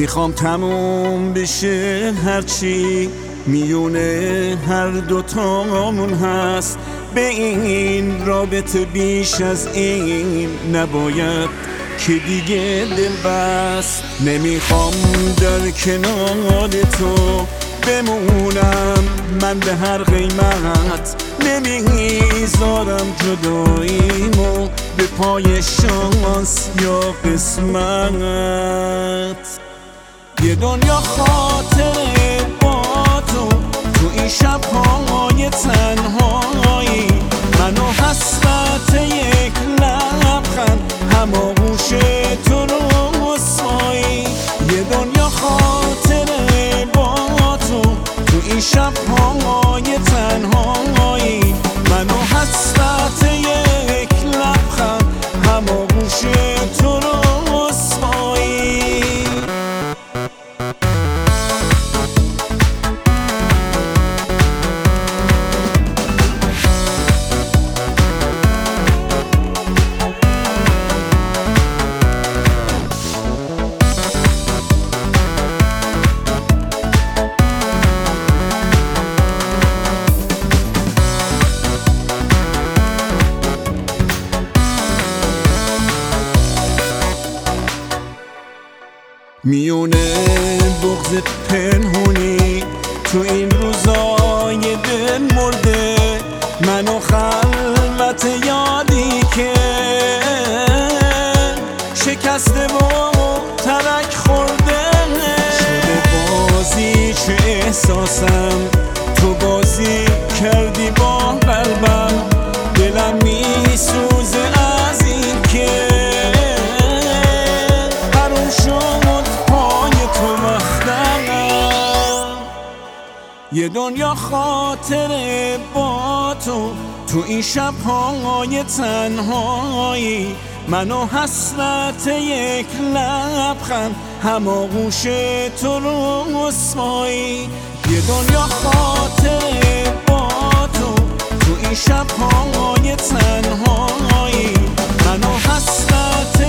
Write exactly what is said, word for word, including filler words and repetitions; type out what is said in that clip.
میخوام تموم بشه هرچی میونه هر دوتامون هست. به این رابطه بیش از این نباید که دیگه دل بست. نمیخوام در کنار تو بمونم من به هر قیمت، نمیذارم جداییمو به پای شانس یا قسمت. یه دنیا خاطره با تو تو این شب‌های تنهایی، من و حسرت یک لبخند هماغوش تو رسوایی. یه دنیا خاطره با تو تو این شب‌های تنهایی، من و حسرت یک لبخند هماغوش تو رسوایی. میونه بغض پنهونی تو این روزای دل مرده، من و خلوت یادی که شکسته و ترک خورده. شده بازی چه احساسم تو بازی کردی با قلبم، دلم میسوزه از این که حروم شد پای تو وقتم. یه دنیا خاطره با تو تو این شب‌های تنهایی، من و حسرت یک لبخند هماغوش تو رسوایی. یه دنیا خاطره با تو تو این شب‌های تنهایی، من و حسرت